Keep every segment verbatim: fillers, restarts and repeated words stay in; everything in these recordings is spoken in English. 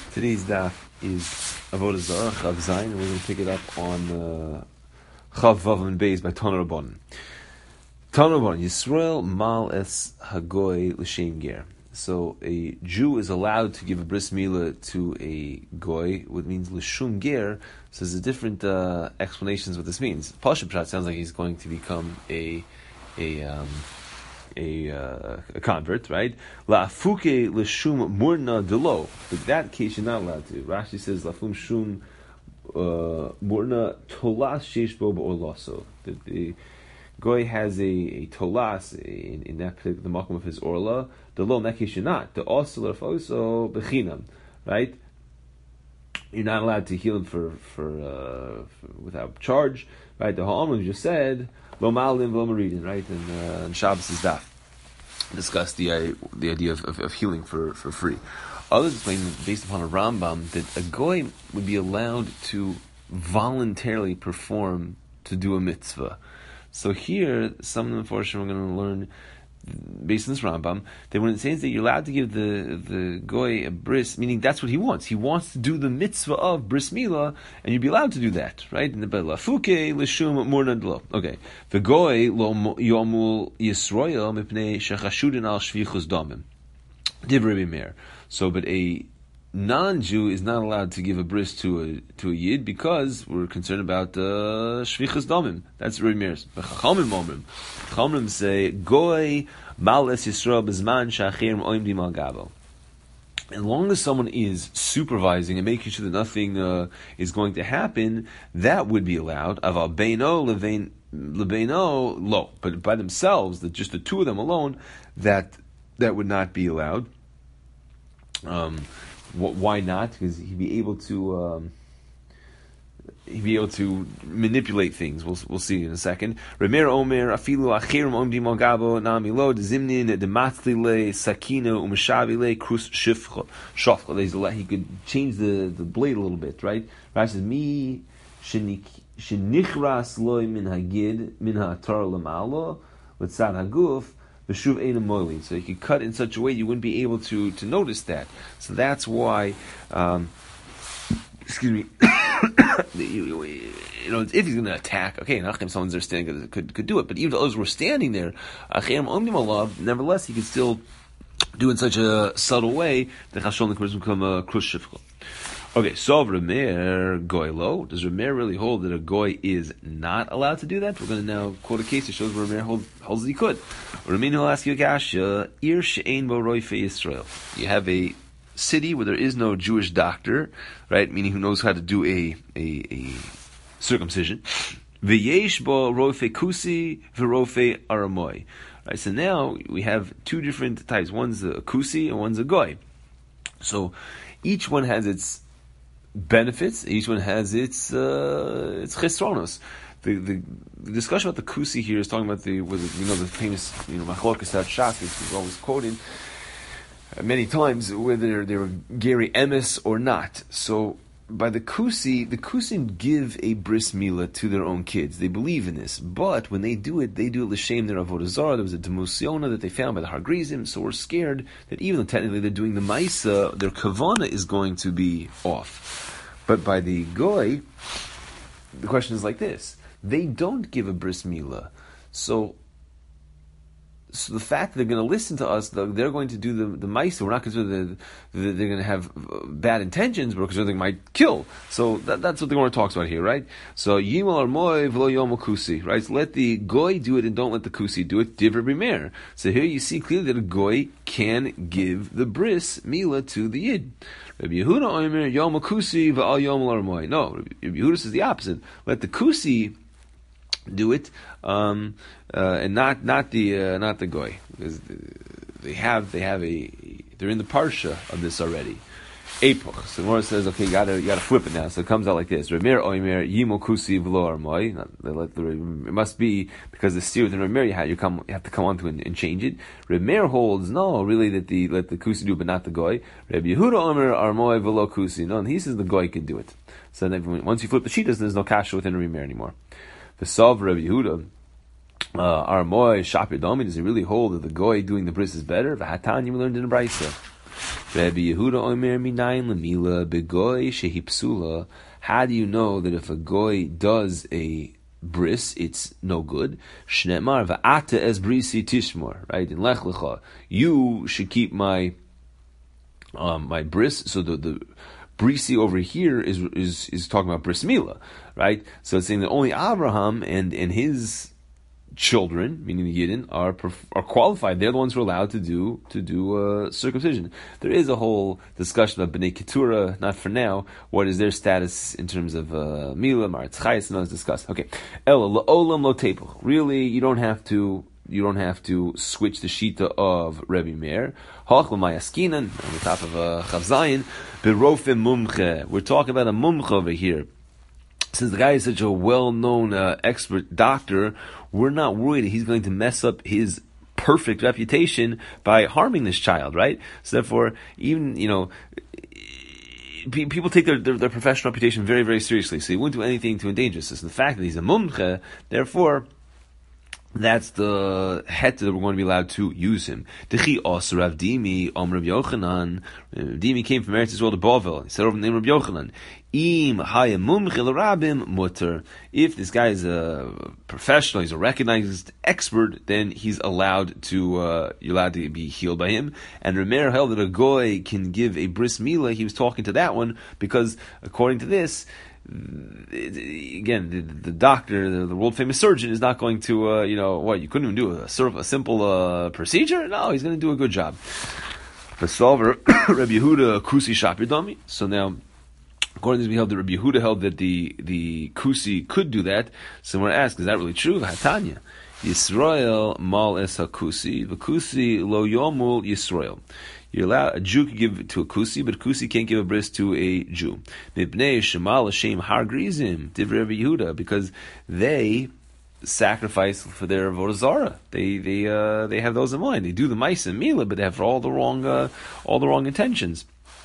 Today's daf is Avodah Zarah, Chav Zayin, and we're going to pick it up on uh, Chav Vav and Beis by Tana Rabbanan. Tana Rabbanan, Yisrael mal es hagoy l'shem ger. So a Jew is allowed to give a bris milah to a goy, what means l'shum ger. So there's different uh, explanations what this means. Pasha Pshat sounds like he's going to become a a um, A, uh, a convert, right? La'afuke l'shum murna delo. But that case you're not allowed to. Rashi says la'fum shum uh, murna tolas sheish bo ba'orlaso. That the goy has a, a tolas in, in that particular the makom of his orla. Delo, in that case you're not. The also also bechinam, right? You're not allowed to heal him for for, uh, for without charge, right? The ha'amrim just said lo malim lo maridin, right? And uh, and Shabbos is daf discuss the uh, the idea of, of, of healing for, for free. Others explain, based upon a Rambam, that a goy would be allowed to voluntarily perform to do a mitzvah. So here, some of the unfortunately we're going to learn, based on this Rambam, that when it says that you're allowed to give the the goy a bris, meaning that's what he wants. He wants to do the mitzvah of bris milah, and you'd be allowed to do that, right? In the lafuke l'shum murna delo. Okay, the goy lo yomul yisroel mipnei shechashudin al shvichus damim. Divrei Meir. So, but a non-Jew is not allowed to give a bris to a to a yid because we're concerned about uh, shvichus damim. That's Rebbe Meir's. But Chachamim omrim, Chachamim say goy males Yisrael bezman shachirim oimdim al gavo. As long as someone is supervising and making sure that nothing uh, is going to happen, that would be allowed. Aval beino levein lebeino lo, but by themselves, that just the two of them alone, that that would not be allowed. Um. Why not? Because he'd be able to um, he'd be able to manipulate things. We'll we'll see in a second. Remer Omer afilu achirim omdim al gabo nami lo zimnin dematzli le sakina umashavi le krus shifcha shofcha. He could change the, the blade a little bit, right? Rashi says mi shenichras loy min hagid min ha'atar lamalo l'tzad haguf. So you could cut in such a way you wouldn't be able to, to notice that. So that's why, um, excuse me, you, you know, if he's going to attack, okay, someone's there standing could could do it. But even though those were standing there, nevertheless, he could still do it in such a subtle way that Chashon could become a krus shifcha. Okay, so Remer Goylo, does Remer really hold that a goy is not allowed to do that? We're going to now quote a case that shows where Remer hold, holds that he could. Remer will ask you a gasha, Ir she'ein bo roife Yisrael. You have a city where there is no Jewish doctor, right? Meaning who knows how to do a a, a circumcision. V'yesh bo roife kusi v'roife aramoy. Right, so now we have two different types. One's a kusi and one's a goy. So each one has its benefits. Each one has its uh, its chesronos. The, the the discussion about the kusi here is talking about the with you know the famous you know machlokas that Shach is always quoted uh, many times whether they were Gary Emes or not. So by the kusi, the kusim give a bris milah to their own kids. They believe in this, but when they do it, they do it l'shem their avodah zarah. There was a demusiona that they found by the Har Grizim, so we're scared that even though technically they're doing the ma'isa, their kavana is going to be off. But by the goy, the question is like this: they don't give a bris milah, so. So the fact that they're going to listen to us, they're going to do the the ma'isa. We're not concerned that they're going to have bad intentions. We're concerned they might kill. So that, that's what the Gemara talks about here, right? So yimal armoy v'lo yomel kusi, right? So let the goy do it and don't let the kusi do it. Divrei Meir. So here you see clearly that a goy can give the bris milah to the yid. Rabbi Yehuda omer yomel kusi v'al yomel armoy. No, Rabbi Yehuda says the opposite. Let the kusi do it, um, uh, and not not the uh, not the goy, because they have they have a they're in the parsha of this already. Epoch. So the Gemara says, okay, you gotta you gotta flip it now. So it comes out like this: Remer oimer yimo kusi v'lo armoy. It must be because the steer within Remer you have you come you have to come onto and, and change it. Remer holds no, really that the let the kusi do, but not the goy. Rabbi Yehuda omer armoy v'lo kusi. No, and he says the goy can do it. So then once you flip the sheet, there's no kasha within Remer anymore. The Sav Rabbi Yehuda, Armoy Shapir Domi, does he really hold that the goy doing the bris is better? V'hatan, you learned in the Brisa. Rabbi Yehuda Omer minayin lemila begoy shehi psula. How do you know that if a goy does a bris, it's no good? Shneimar va'ata es brisi tishmor. Right in Lech Lecha, you should keep my um, my bris. So the the brisi over here is is is talking about bris milah, right? So it's saying that only Abraham and and his children, meaning the Yidden, are are qualified. They're the ones who are allowed to do to do uh, circumcision. There is a whole discussion about Bnei Keturah, not for now. What is their status in terms of uh, Mila, Maratz Chayes, and those discussed. Okay, Ela la'olam lo tepuch. Really, you don't have to. You don't have to switch the shita of Rebbe Meir. Hach l'mayaskinan on the top of a uh, Chav Zayin. Berofim mumche. We're talking about a mumche over here. Since the guy is such a well-known uh, expert doctor, we're not worried that he's going to mess up his perfect reputation by harming this child, right? So therefore, even, you know, people take their, their, their professional reputation very, very seriously. So he wouldn't do anything to endanger us. And the fact that he's a mumche, therefore, that's the het that we're going to be allowed to use him. Dechi os Rav Dimi om Rav Yochanan. Dimi came from Eretz Yisrael to Bavel. He said over the name of Rav Yochanan. Im hayem mumche l'rabim mutter. If this guy is a professional, he's a recognized expert, then he's allowed to uh, you're allowed to be healed by him. And Rameir held that a goy can give a bris milah. He was talking to that one because according to this, again, the, the doctor, the, the world famous surgeon, is not going to, uh, you know, what, you couldn't even do a, sort of a simple uh, procedure? No, he's going to do a good job. Rabbi Yehuda Kusi Shapir. So now, according to this, we held that Rabbi Yehuda held that the, the Kusi could do that. So we're asked, is that really true? Hatanya. Yisrael mal es ha-Kusi, v'Kusi lo yomul Yisrael. You're allowed, a Jew can give it to a Kusi, but a Kusi can't give a bris to a Jew. Mipnei shemal Hashem har grizim, divrei Rabbi Yehuda, because they sacrifice for their avodah zarah. They they uh, they have those in mind. They do the ma'aseh milah, but they have all the wrong uh, all the wrong intentions.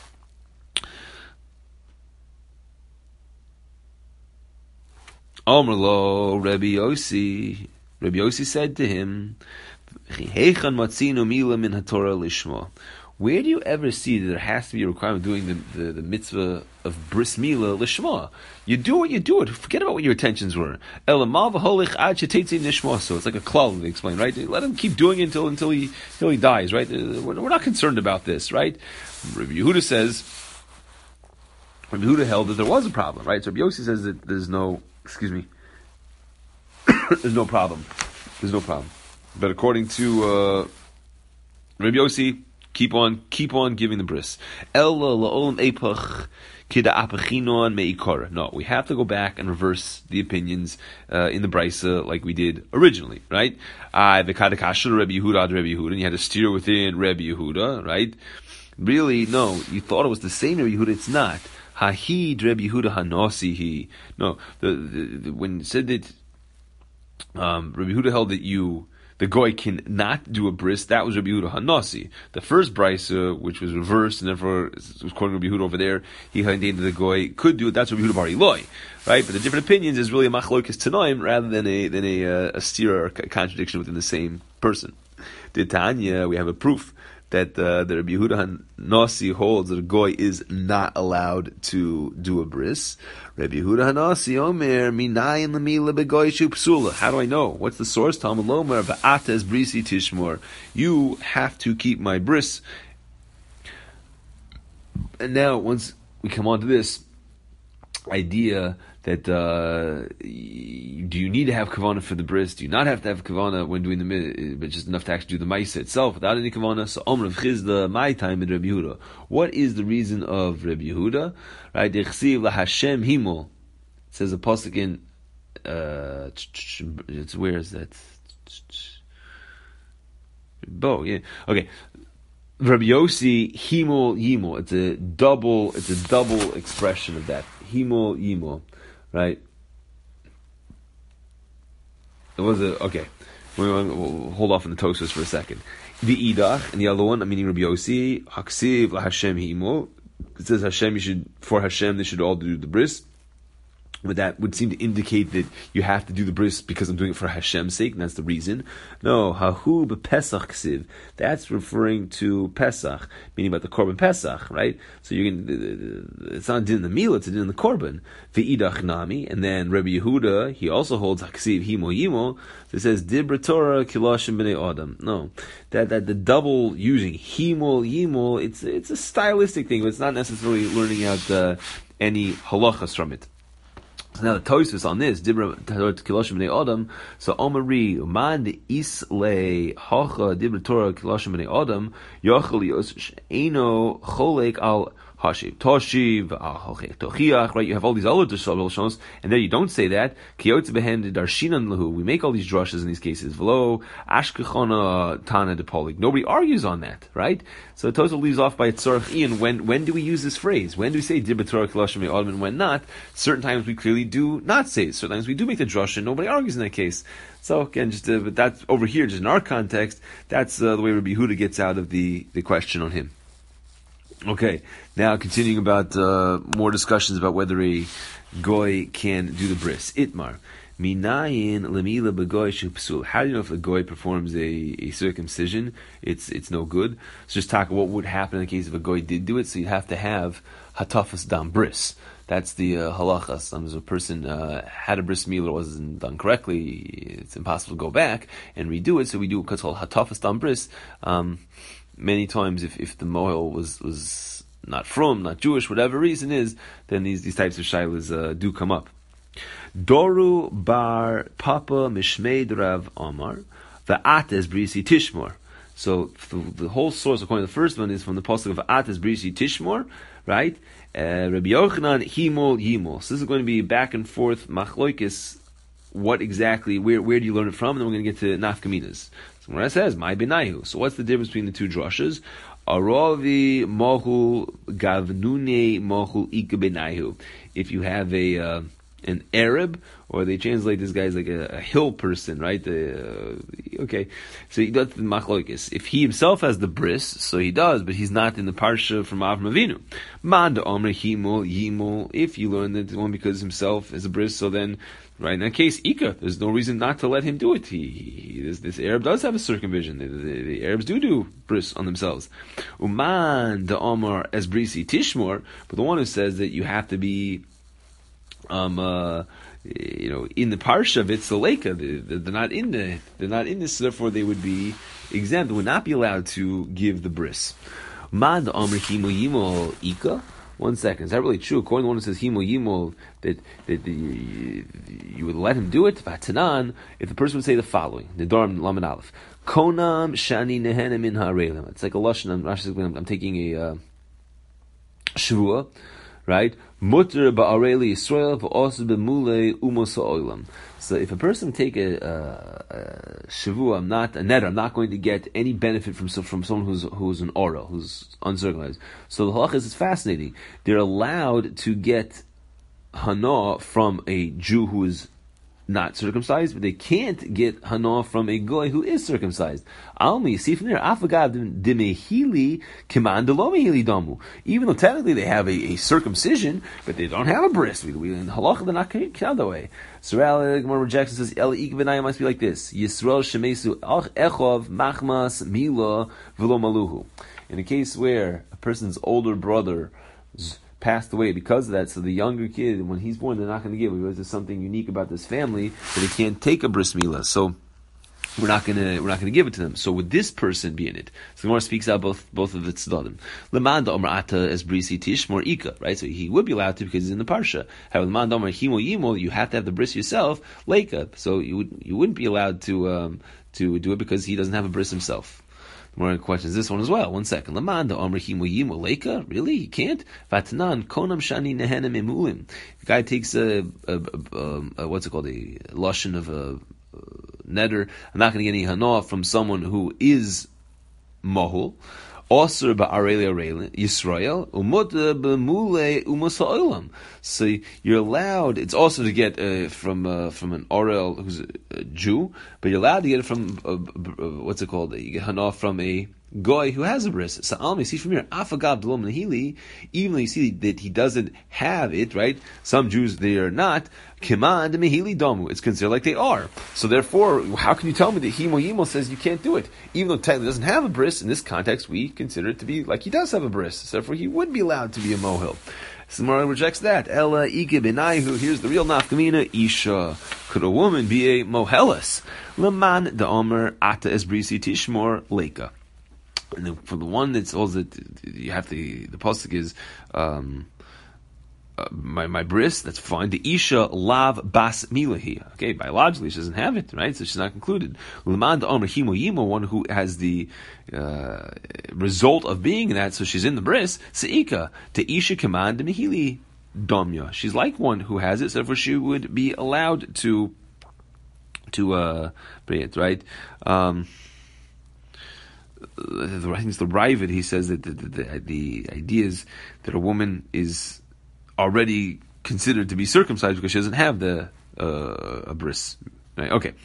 Amar lo Rabbi Yossi. Rabbi Yossi said to him, "Heichan matzinu milah min haTorah lishma." Where do you ever see that there has to be a requirement of doing the, the, the mitzvah of bris milah lishma? You do it, you do it. Forget about what your intentions were. Elamal v'holich ad shetetzi nishma. So it's like a klal, they explain, right? Let him keep doing it until until he until he dies, right? We're, we're not concerned about this, right? Rabbi Yehuda says, Rabbi Yehuda held that there was a problem, right? So Rabbi Yossi says that there's no, excuse me, there's no problem. There's no problem. But according to uh, Rabbi Yossi, Keep on, keep on giving the bris. No, we have to go back and reverse the opinions uh, in the brisa like we did originally, right? Uh, the kadakasha Rabbi Yehuda, Rabbi Yehuda, and you had to steer within Rabbi Yehuda, right? Really, no, you thought it was the same Rabbi Yehuda. It's not. Hahid Rabbi Yehuda hanosihi. No, the, the, the when it said that um, Rabbi Yehuda held that you. The goy can not do a bris. That was Rabbi Yehuda Hanasi. The first brisa, which was reversed, and therefore was quoting Rabbi Yehuda over there, he had that the goy could do it. That's Rabbi Yehuda Bar Eloi, right? But the different opinions is really a machlokes tanoim rather than a than a, uh, a steer or a contradiction within the same person. The Tanya, we have a proof that uh, the Rabbi Yehuda Hanasi holds that a goy is not allowed to do a bris. Rabbi Yehuda Hanasi Omer minayin lemila begoy shu psula. How do I know? What's the source? Talmud Lomer va'ata es brisi tishmor. You have to keep my bris. And now, once we come on to this idea that uh, do you need to have kavanah for the bris? Do you not have to have kavanah when doing the but just enough to actually do the ma'aseh itself without any kavanah? So Omer of Chizda, my time in Rabbi Yehuda. What is the reason of Rabbi Yehuda? Right, Dechsiv laHashem himol. It says a pasuk in. Uh, it's where is that? Bo, yeah, okay. Rabbi Yossi himol yimol. It's a double. It's a double expression of that himol yimol. Right? It was a okay. We'll, we'll hold off on the Tosfos for a second. The idach and the other one, meaning Rabbi Yossi, haksiv laHashem himol. It says Hashem, you should for Hashem they should all do the bris. But that would seem to indicate that you have to do the bris because I'm doing it for Hashem's sake, and that's the reason. No, hahu b'Pesach ksiv. That's referring to Pesach, meaning about the Korban Pesach, right? So you can, it's not a din in the meal, it's a din in the Korban. V'idach nami, and then Rabbi Yehuda, he also holds haksiv himo yimo. So it says dibra Torah kilashim b'nei adam. No, that that the double using himo yimo, it's it's a stylistic thing, but it's not necessarily learning out uh, any halachas from it. So now the Tosfos on this, Dibra Torah Kiloshim B'nei Adam. So Omari Man Isle Hacha Dibra Torah Kiloshim B'nei Adam Yochel Yos Eino Cholek Al Hashiv Toshiv Al Tochiach. Right, you have all these other drashos, and there you don't say that. Kiyotz Behen Darshinan Lahu. We make all these drushes in these cases. V'lo Ashkechona Tana Depolik. Nobody argues on that, right? So Tosfos leaves off by Tzorach Ian. When when do we use this phrase? When do we say Dibra Torah Kiloshim B'nei Adam, and when not? Certain times we clearly do not say it. Certain times we do make the drush, and nobody argues in that case. So again, just uh, but that's over here, just in our context, that's uh, the way Rabbi Yehuda gets out of the, the question on him. Okay, now continuing about uh, more discussions about whether a goy can do the bris. Itmar. Minayin lemila begoy shupsul. How do you know if a goy performs a, a circumcision? It's it's no good. So just talk about what would happen in the case if a goy did do it. So you'd have to have hatafas dam bris. That's the uh, halacha. Sometimes a person uh, had a bris milah, wasn't done correctly, it's impossible to go back and redo it. So we do what's called hatafas dam bris. Um, many times, if, if the mohel was was not from, not Jewish, whatever reason is, then these these types of shilas uh, do come up. Doru bar papa mishmeid Rav Amar va'ates brisi tishmor. So the, the whole source, according to the first one, is from the pasuk of Ates brisi tishmor, right? Uh, Rabbi Yochanan himol yimol. So this is going to be back and forth machloikis. What exactly? Where where do you learn it from? And then we're going to get to nafkaminas. So when it says my benayu. So what's the difference between the two drushes? Aravi mohul gavnune mohul ika benayu. If you have a uh, an Arab, or they translate this guy as like a, a hill person, right? The, uh, okay, so he does the machlokes. If he himself has the bris, so he does, but he's not in the parsha from Avram Avinu. Man de omer himol yimol. If you learn that one because himself is a bris, so then, right in that case, Ika, there's no reason not to let him do it. He, he this, this Arab does have a circumcision. The, the, the Arabs do do bris on themselves. Uman de omer as brisi tishmor, but the one who says that you have to be Um, uh, you know, in the parsha of it's the leka, they're not in the, they're not in this, so therefore they would be exempt. They would not be allowed to give the bris. Mad amr himo yimol ika. One second, is that really true? According to the one who says himo yimol, that that the, you, you would let him do it. Vatanan, if the person would say the following: Nedarim lamed aleph, konam shani nehena min ha'arelim. It's like a lashon. I'm, I'm, I'm taking a uh, shavua, right? Mutter ba'areli Yisrael v'osu b'mulei umos ha'olam. So if a person take a, a, a shavua, I'm not a neder, I'm not going to get any benefit from from someone who's who's an ora, who's uncircumcised. So the halachas is fascinating. They're allowed to get hana from a Jew who is not circumcised, but they can't get hana from a goy who is circumcised. Almi, see from there, afagav dimehili kiman delomehili damu. Even though technically they have a, a circumcision, but they don't have a bris. We, we in halacha they're not count that way. So the Gemara rejects and says El ikvenaya must be like this: Yisrael shemesu echov machmas mila v'lo maluhu. In a case where a person's older brother passed away because of that, so the younger kid, when he's born, they're not going to give. Because there's something unique about this family that they can't take a bris milah, so we're not going to we're not going to give it to them. So would this person be in it? So the Gemara speaks out both both of the tzaddim. Lemanda omer ata es brisi tishmor ika, right? So he would be allowed to because he's in the parsha. However, lemanda omer himo yimo, you have to have the bris yourself, leika. So you would you wouldn't be allowed to um, to do it because he doesn't have a bris himself. More questions this one as well. One second. Lamanda Omer Himo Yimo Leika? Really? He can't? Vatnan Konam Shani Nehena Memulim. The guy takes a, a, a, a what's it called? A lashon of a, a neder. I'm not going to get any hana from someone who is mohul. Osir ba'areli areli Yisrael umut b'mule umas ha'olam. So you're allowed. It's also to get uh, from uh, from an orel who's a, a Jew, but you're allowed to get it from uh, uh, what's it called? You get hana from a goy who has a bris. Sa'al me see from here, afagav d'lo menahili, even though you see that he doesn't have it, right? Some Jews, they are not, kiman de mehili domu, it's considered like they are. So therefore, how can you tell me that Himo Yimo says you can't do it? Even though technically doesn't have a bris, in this context, we consider it to be like he does have a bris. So therefore, he would be allowed to be a mohil. Samara rejects that. Ella ike benaihu. Here's the real nafkamina. Isha. Could a woman be a mohelis? Laman da omer ata esbrisi tishmor leka. And then for the one that's also you have to, the pasuk is um, uh, my my bris. That's fine. The isha lav bas milahi. Okay, biologically she doesn't have it, right? So she's not concluded. Laman da omer himo yimo, one who has the uh, result of being that, so she's in the bris. Seika to isha command de mihili domya. She's like one who has it, so therefore she would be allowed to to uh, pray it, right? Um, I think it's the Ravid. He says that the, the, the idea is that a woman is already considered to be circumcised because she doesn't have the uh, a bris. Right? Okay.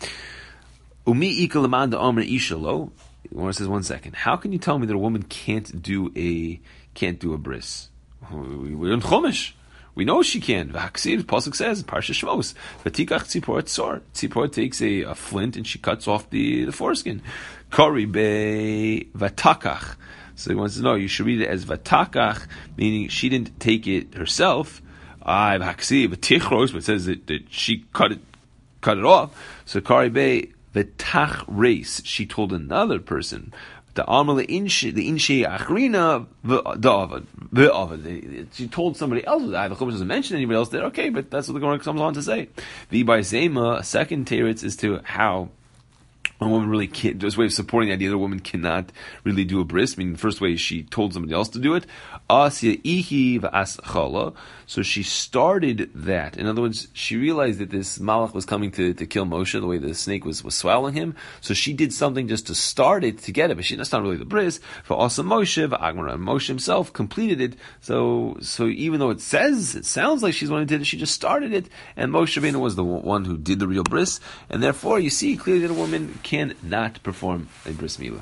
Umi ikalamanda amr ishalo. One says, one second. How can you tell me that a woman can't do a can't do a bris? We're in Chumash. We know she can. V'haksiv, pasuk says, Parsha Shmos, v'tikach tzipor tzor. Tzipor takes a, a flint and she cuts off the, the foreskin. Kori be v'takach. So he wants to know, you should read it as v'takach, meaning she didn't take it herself. Ah, v'haksiv, v'tichros, but it says that, that she cut it, cut it off. So Kori be v'tach reis. She told another person. The Amr the Inshi the Inshi Achrina the the she told somebody else. The Chumash doesn't mention anybody else there. Okay, but that's what the Gemara comes on to say. The by Zema, a second teretz is to how a woman really can't. Just a way of supporting the idea that a woman cannot really do a bris. I mean, the first way is she told somebody else to do it. Asya ihi v'as chala. So she started that. In other words, she realized that this malach was coming to, to kill Moshe, the way the snake was, was swallowing him. So she did something just to start it, to get it. But she, that's not really the bris. For also Moshe, v'agmara, Moshe himself completed it. So so even though it says, it sounds like she's the one who did it, she just started it. And Moshe Rabbeinu was the one who did the real bris. And therefore, you see clearly that a woman cannot perform a bris milah.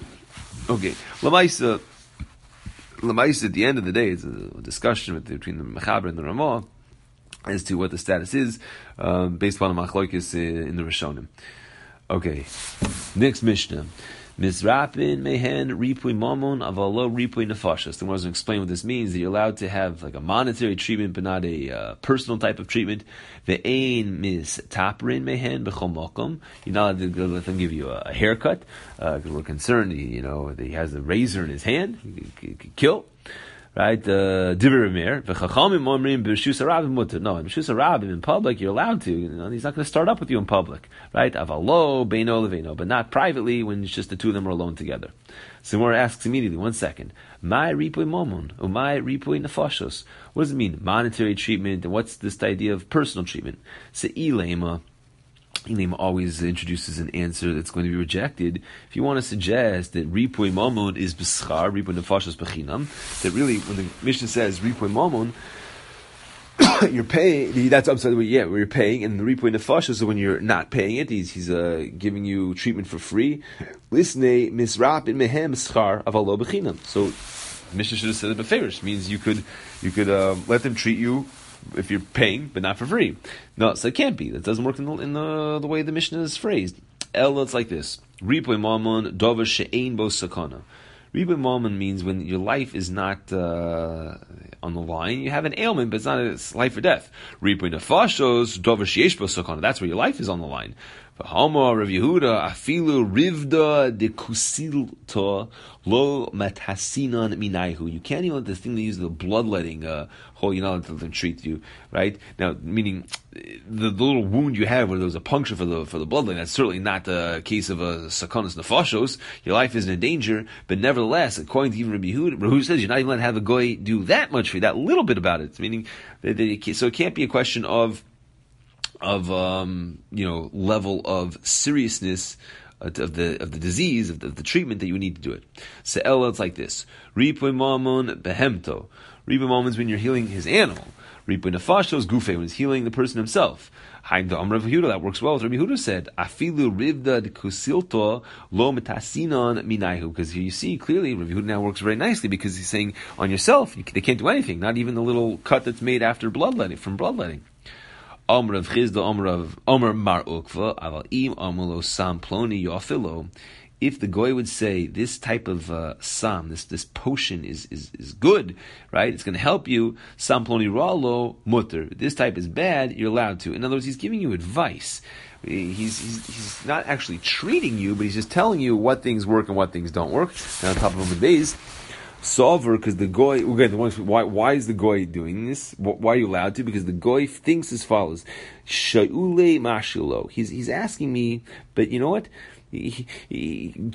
Okay, Lamaisa. Lamaisa, at the end of the day, it's a discussion with, between the Mechaber and the Ramah as to what the status is, um, based upon the Machlokes in the Rishonim. Okay, next Mishnah. Mizrapin mehen ripui mamon avalo ripui nefashas. The one to explain what this means, that you're allowed to have like a monetary treatment, but not a uh, personal type of treatment. Ve'ein mis taprin mehen b'chol mokom. You're not allowed to let them give you a, a haircut, because uh, we're concerned, he, you know, that he has a razor in his hand, he could, he could kill. Right, Divrei Rameir, v'chachamim omrim b'reshus harabim mutar. No, in b'reshus harabim in public you're allowed to. You know, he's not going to start up with you in public, right? Avalo beino leveino, but not privately when it's just the two of them are alone together. So Gemara asks immediately, one second, my ripui momon or my ripui nefashos. What does it mean, monetary treatment, and what's this idea of personal treatment? Se'ilema. Ilim always introduces an answer that's going to be rejected. If you want to suggest that Ripui Mamun is B'schar, Ripui Nefashos B'chinam, that really, when the Mishnah says Ripui Mamun, you're paying, that's upside the way, yeah, where you're paying, and the Ripui Nefashos, so when you're not paying it, he's, he's uh, giving you treatment for free. Lisnei Misrap in Mehem Schar Avalo B'chinam. So, Mishnah should have said it b'favorish, means you could, you could uh, let them treat you if you're paying, but not for free. No, so it can't be. That doesn't work in the, in the, the way the Mishnah is phrased. El, it's like this. Ripui mamon dover she'ein bo sakana. Ripui mamon means when your life is not uh, on the line, you have an ailment, but it's not it's life or death. Ripui nefashos dover she'esh bo sakana. That's where your life is on the line. V'hama Rav Yehuda afilu rivda de kusilta lo matasinan minayhu. You can't even let this thing that uses the bloodletting uh, hole, you're not let them treat you, right? Now, meaning the, the little wound you have where there was a puncture for the for the bloodletting, that's certainly not the case of a sakonas nefashos. Your life isn't in danger, but nevertheless, according to even Rabbi Yehuda, Rabbi Yehuda says you're not even allowed to have a goy do that much for you, that little bit about it. Meaning, that, that, so it can't be a question of of um, you know level of seriousness uh, of the of the disease of the, of the treatment that you need to do it. So Ella, it's like this: Ripui mamon behemto. Ripui mamon is when you're healing his animal. Ripu nefashos gufe, when he's healing the person himself. Haim the Amr of Yehuda, that works well. Rabbi Yehuda said, Afilu rivda de kusilto lo metasinon minayhu, because here you see clearly Rabbi Yehuda now works very nicely because he's saying on yourself, you, they can't do anything, not even the little cut that's made after bloodletting, from bloodletting. Amr of Chizda, Amr of Amr Mar Ukva, Aval im Amulo Sam Ploni Yofilo. If the goy would say this type of uh, sam, this this potion is, is, is good, right? It's going to help you. Sam ploni ralo mutter. This type is bad. You're allowed to. In other words, he's giving you advice. He's, he's he's not actually treating you, but he's just telling you what things work and what things don't work. And on top of the days, solver, because the goy. Again, the ones, why why is the goy doing this? Why are you allowed to? Because the goy thinks as follows: Shaule mashilo. He's he's asking me, but you know what? He's going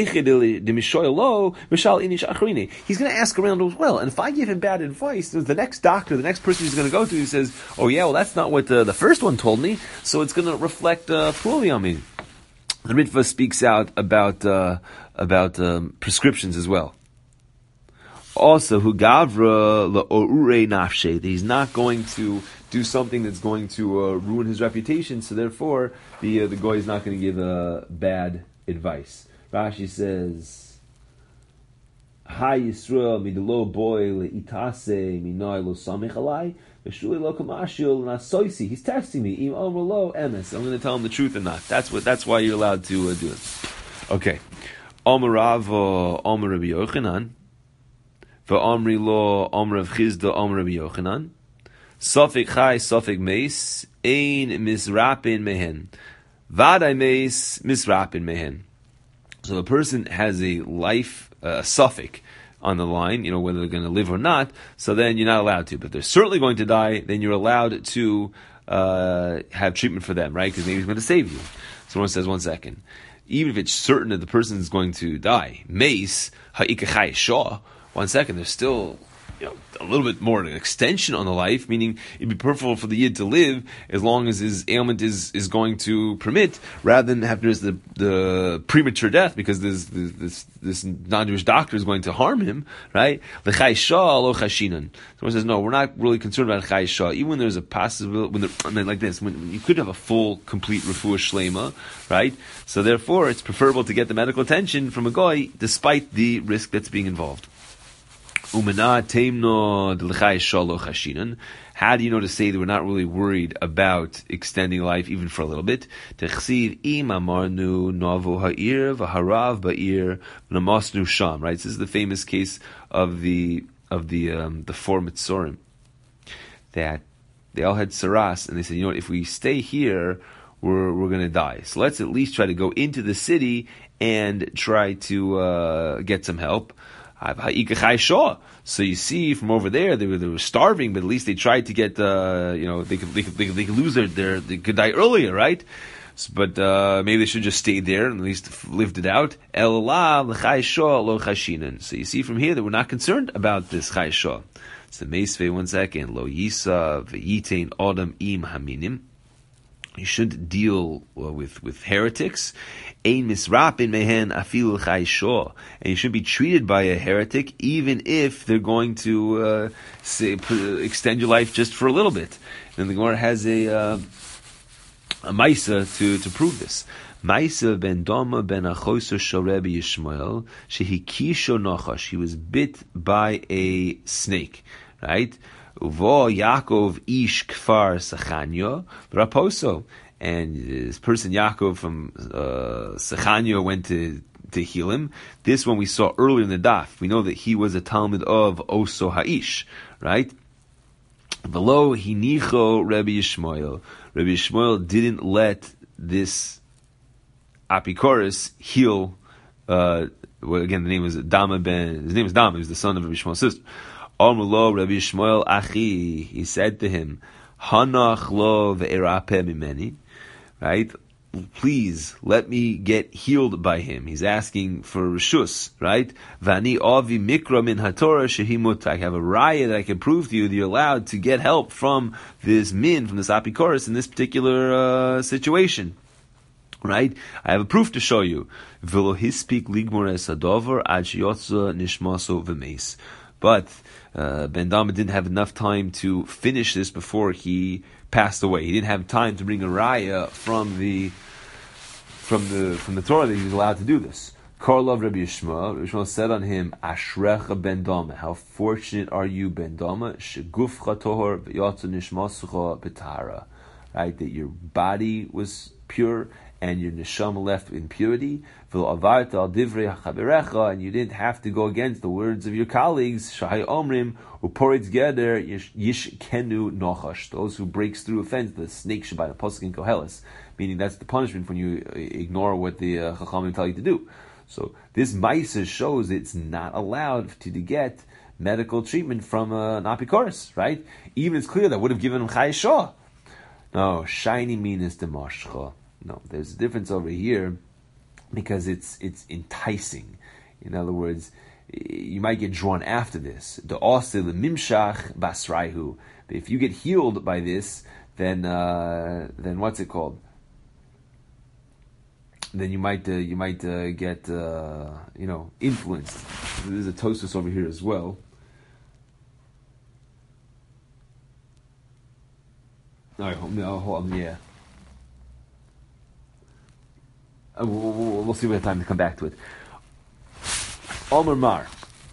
to ask around as well. And if I give him bad advice, the next doctor, the next person he's going to go to, he says, oh yeah, well that's not what uh, the first one told me, so it's going to reflect uh, poorly on me. The Ritva speaks out about uh, about um, prescriptions as well. Also, hu gavra la'orure nafshe, that he's not going to do something that's going to uh, ruin his reputation, so therefore the uh, the goy is not going to give uh, bad advice. Rashi says, "Hi Yisrael midlo boy leitase minay lo samich alai v'shuli lo kamashil nasoisi." He's testing me. Im omer lo emes. I'm going to tell him the truth or not. That's what. That's why you're allowed to uh, do it. Okay. Omer Rav Omer Rabbi Yochanan. V'amri lo Omer Rav Chizda Omer Rabbi Yochanan. Sofik chai, sofik meis, ein misrapin mehen. Vaday meis, misrapin mehen. So a person has a life, a uh, suffix on the line, you know, whether they're going to live or not, so then you're not allowed to. But if they're certainly going to die, then you're allowed to uh, have treatment for them, right? Because maybe he's going to save you. So one says, one second. Even if it's certain that the person is going to die, meis, ha'ika chai shah, one second, there's still, you know, a little bit more an extension on the life, meaning it'd be preferable for the yid to live as long as his ailment is, is going to permit, rather than have there's the the premature death because there's, there's this this non-Jewish doctor is going to harm him, right? L'chai shah lo chashinan. Someone says, no, we're not really concerned about chai shah. Even when there's a possibility, when I mean, like this, when, when you could have a full, complete refuah shlema, right? So therefore, it's preferable to get the medical attention from a goy, despite the risk that's being involved. How do you know to say that we're not really worried about extending life even for a little bit? Right? This is the famous case of the of the um, the four Mitzorim, that they all had saras, and they said, you know what, if we stay here, we're we're going to die. So let's at least try to go into the city and try to uh, get some help. So you see, from over there, they were they were starving, but at least they tried to get, uh, you know, they could they could they could, they could lose their, their they could die earlier, right? So, but uh, maybe they should just stay there and at least lived it out. So you see from here that we're not concerned about this chai shah. It's the meisvei. One second. Lo yisa ve'yitain adam im haminim. You shouldn't deal uh, with, with heretics. Ein misrapin mehen afilu chai shah. And you should be treated by a heretic even if they're going to uh, say, extend your life just for a little bit. And the Gemara has a uh, a maisa to, to prove this. Maisa ben Doma ben Achoso Shorebi Yishmael Shehikisho Nachash. He was bit by a snake, right? Uvo Yaakov ish kfar Sechanyo Raposo, and this person Yaakov from uh, Sechanyo went to to heal him. This one we saw earlier in the daf. We know that he was a Talmud of Oso Haish, right? Velo hinicho Rabbi Yishmael. Rabbi Yishmael didn't let this Apikoros heal. Uh, well, again, the name is Dama ben. His name is Dama. He was the son of Rabbi Yishmael's sister. Amrlo Rabbi Yishmael Achi. He said to him, Hanach lo ve'erape mimeni. Right? Please let me get healed by him. He's asking for reshus, right? Vani avi mikra min haTorah shehimut. I have a raya that I can prove to you that you're allowed to get help from this min, from this apikoros in this particular uh, situation. Right? I have a proof to show you. Velo hispik ligmor es hadover ad sheyotza nishmaso v'meis. but uh, Ben Dama didn't have enough time to finish this before he passed away. He didn't have time to bring a raya from the from the from the Torah that he was allowed to do this. Karlov Rabbi Yishmael, Rabbi Yishmael said on him, Ashrecha Ben Dama, how fortunate are you, Ben Dama, Shegufcha Tohor v'yatzu nishmasucha b'tahara, right? That your body was pure and your neshama left in purity. V'lo al divrei chaverecha, and you didn't have to go against the words of your colleagues. Shahai omrim uporitz geder yishkenu nochash. Those who breaks through a fence, the snake shabbat, the pasuk in Koheles, meaning that's the punishment when you ignore what the uh, chachamim tell you to do. So this Maisa shows it's not allowed to, to get medical treatment from uh, an apikoros, right? Even it's clear that would have given him chayeshah. No, shiny means demashcha. No, there's a difference over here because it's it's enticing. In other words, you might get drawn after this. The osil mimshach basraihu. If you get healed by this, then uh, then what's it called? Then you might uh, you might uh, get uh, you know influenced. There's a tosus over here as well. All right, hold on, yeah. Uh, we'll, we'll, we'll see if we have time to come back to it. Omer Mar.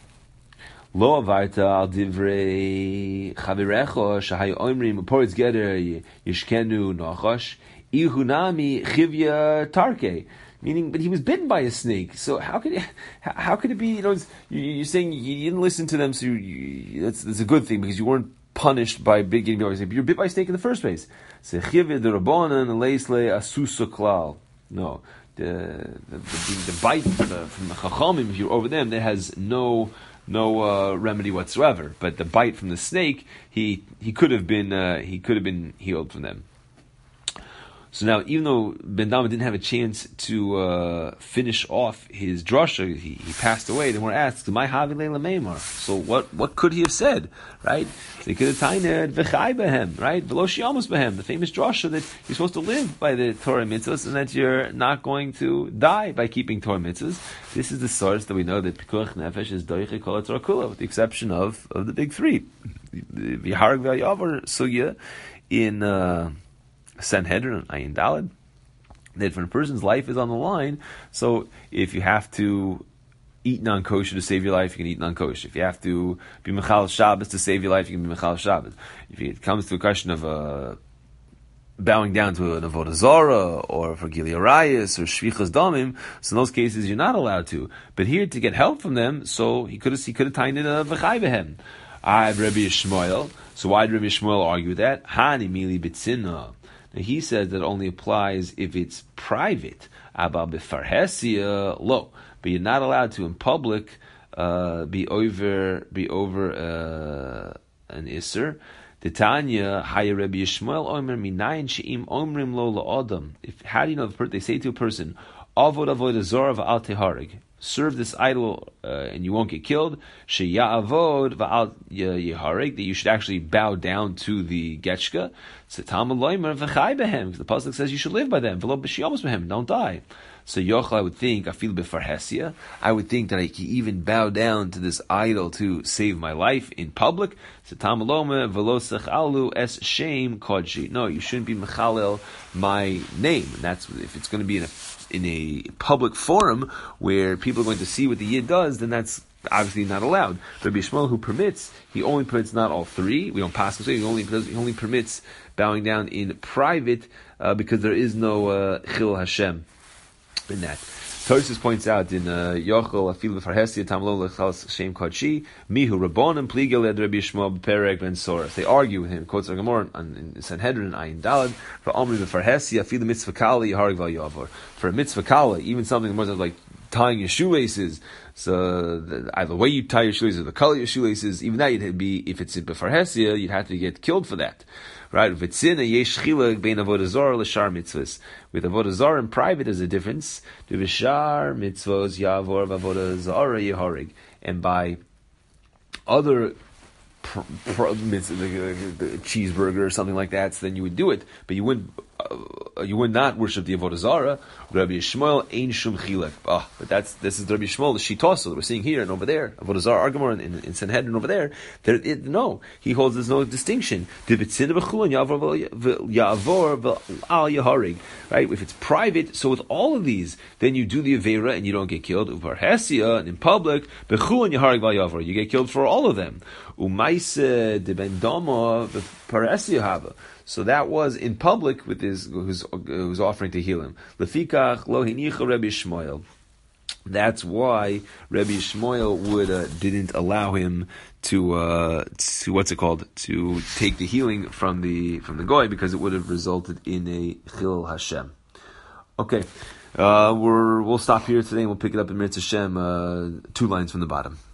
Lo avarta al divrei chavirecho shahayu omrim uporitz geder yishkenu nochash ihunami chivya tarke. Meaning, but he was bitten by a snake. So how could it, how could it be? You know, you're saying you didn't listen to them, so you, you, that's, that's a good thing because you weren't punished by big getting bit. You're bit by a snake in the first place. So chivya the rabbanan leisle asusa klal. No. The the, the, the bite from the, from the chachamim, if you're over them, that has no no uh, remedy whatsoever. But the bite from the snake, he he could have been uh, he could have been healed from them. So now, even though Ben Dama didn't have a chance to uh, finish off his drasha, he, he passed away. Then we're asked, "My havi leila meimar." So what what could he have said, right? So he could have tained v'chai behem, right? V'lo shiamus behem, the famous drasha that you're supposed to live by the Torah mitzvahs and that you're not going to die by keeping Torah mitzvahs. This is the source that we know that pikuach nefesh is doiche kol Torah kula, with the exception of of the big three, the v'harag v'yavar sugya in. Uh, Sanhedrin, Ayin Daled, that when a person's life is on the line, so if you have to eat non-kosher to save your life, you can eat non-kosher. If you have to be Mechal Shabbos to save your life, you can be Mechal Shabbos. If it comes to a question of uh, bowing down to an Avodah Zarah, or for Gili Arayis, or Shvichas Damim, so in those cases you're not allowed to. But here, to get help from them, so he could have he could have tied it a V'chai Behem. I have Rabbi Yishmael. So why did Rabbi Yishmael argue that? Hani Mili B'tzina. Now he says that only applies if it's private. Abba b'farhesia lo, but you're not allowed to in public uh, be over be over uh, an iser. Titania haya Rabbi Yishmael omer minayin she'im omrim lo la'adam. If how do you know the person? They say to a person, avod avodah zarah v'al teharig. Serve this idol uh, and you won't get killed. Sheya'avod va'al yeharig, that you should actually bow down to the getchka. Setam aloymer v'chai behem, because the pasuk says you should live by them. V'lo b'shiyamos behem, don't die. So Yochel, I would think, I feel b'farhesia, I would think that I can even bow down to this idol to save my life in public. Setam aloymer v'lo sechalu es shem kodshi. No, you shouldn't be mechalel my name. And that's if it's going to be in a in a public forum where people are going to see what the Yid does, then that's obviously not allowed. Rabbi Yishmael, who permits, he only permits not all three. We don't pass him, he only he only permits bowing down in private uh, because there is no uh, Chil Hashem in that. Tosis points out in Yochel Afil B'Farhesia Tamlo Lechal Shem Kodshi Mihu Rabbonim Pligel Ed Rabbi Yishmael B'Perek Ben Soras. They argue with him. Quotes the Gemara in Sanhedrin Ayin Dalad for Omri B'Farhesia Afil Mitzvah Kali Yaharig Val Yavor. For a Mitzvah Kali, even something more like tying your shoelaces. So the, either the way you tie your shoelaces or the color of your shoelaces, even that you'd be, if it's in B'Farhesia, you'd have to get killed for that. Right? With avodah zarah in private, there's a difference. And by other pr- pr- the cheeseburger or something like that, so then you would do it, but you wouldn't uh, you would not worship the Avodah Zarah. Rabbi Yishmael ein shum chilek. Ah, but that's this is Rabbi Yishmael the Shitasa that we're seeing here and over there. Avodah Zarah Argamor in, in Sanhedrin over there. There it, no, he holds there's no distinction. Right? If it's private, so with all of these, then you do the Avera and you don't get killed. Uvarhesia and in public, you get killed for all of them. Umaise de ben Dama v'paresia hava. So that was in public with his who's, who's offering to heal him. Lefikach lo hinicha Rabbi Shmuel. That's why Rabbi Shmuel would uh, didn't allow him to uh, to what's it called to take the healing from the from the goy, because it would have resulted in a chilul Hashem. Okay, uh, we're we'll stop here today and we'll pick it up in Mirz Hashem, uh, two lines from the bottom.